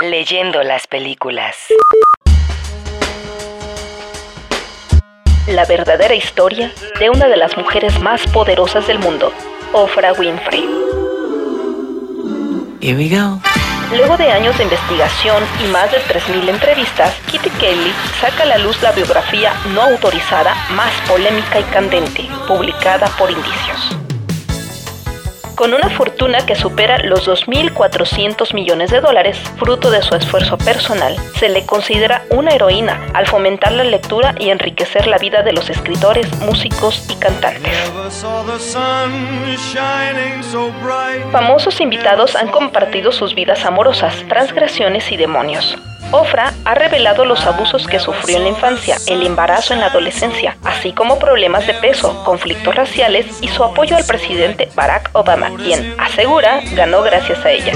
Leyendo las películas. La verdadera historia de una de las mujeres más poderosas del mundo, Oprah Winfrey. Here we go. Luego de años de investigación y más de 3,000 entrevistas, Kitty Kelley saca a la luz la biografía no autorizada más polémica y candente, publicada por Indicios. Con una fortuna que supera los $2.400 millones, fruto de su esfuerzo personal, se le considera una heroína al fomentar la lectura y enriquecer la vida de los escritores, músicos y cantantes. Famosos invitados han compartido sus vidas amorosas, transgresiones y demonios. Oprah ha revelado los abusos que sufrió en la infancia, el embarazo en la adolescencia, así como problemas de peso, conflictos raciales y su apoyo al presidente Barack Obama, quien, asegura, ganó gracias a ella.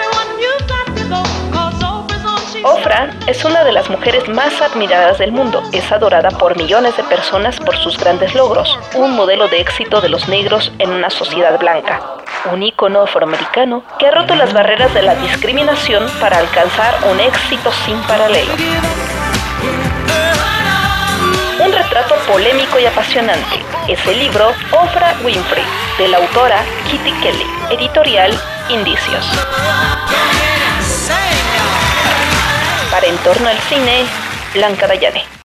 Oprah es una de las mujeres más admiradas del mundo. Es adorada por millones de personas por sus grandes logros, un modelo de éxito de los negros en una sociedad blanca, un ícono afroamericano que ha roto las barreras de la discriminación para alcanzar un éxito sin paralelo. Un retrato polémico y apasionante es el libro Oprah Winfrey, de la autora Kitty Kelley, editorial Indicios. Para En torno al cine, Blanca Dayane.